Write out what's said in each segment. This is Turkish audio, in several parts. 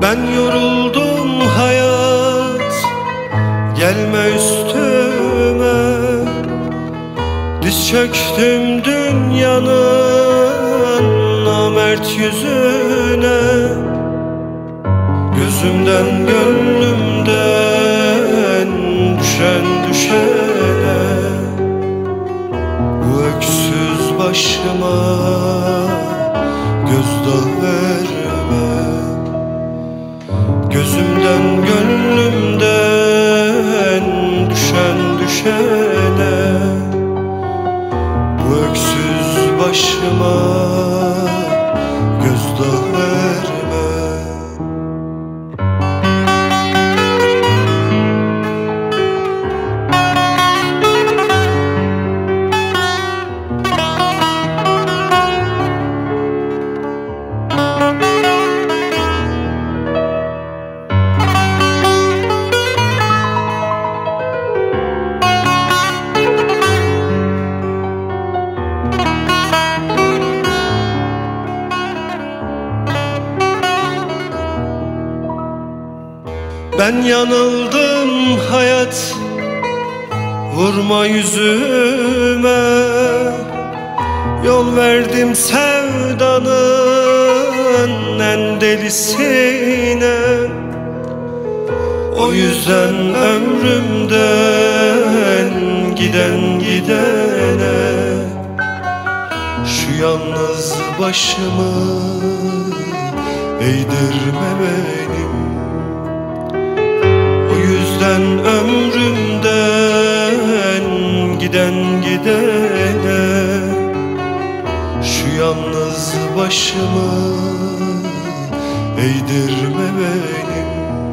Ben yoruldum hayat, gelme üstüme. Diz çöktüm dünyanın namert yüzüne. Gözümden gönlümden düşen düşene. Bu öksüz başıma gözdağı verme. Gözümden gönlümden düşen düşene. Bu öksüz başıma gözdağı verme. Ben yanıldım hayat, vurma yüzüme. Yol verdim sevdanın en delisine. O yüzden ömrümden giden gidene. Şu yalnız başımı eğdirme benim. O yüzden ömrümden giden gidene. Şu yalnız başımı eğdirme benim.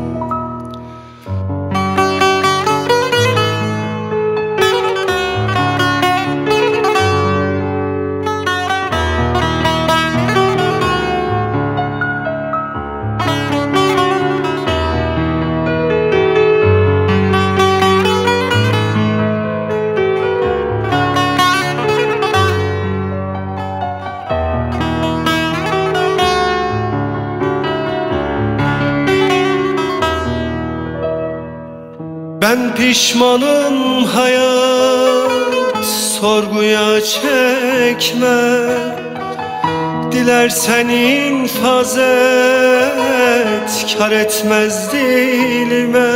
Ben pişmanım hayat, sorguya çekme. Dilersen infaz et, kar etmez dilime.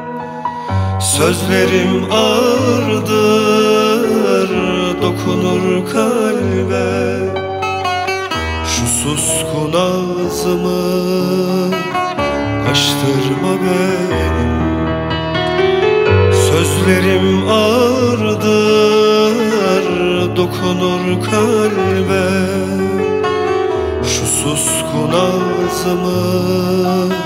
Sözlerim ağırdır, dokunur kalbe. Şu suskun ağzımı açtırma benim. Sözlerim ağırdır, dokunur kalbe. Şu suskun ağzımı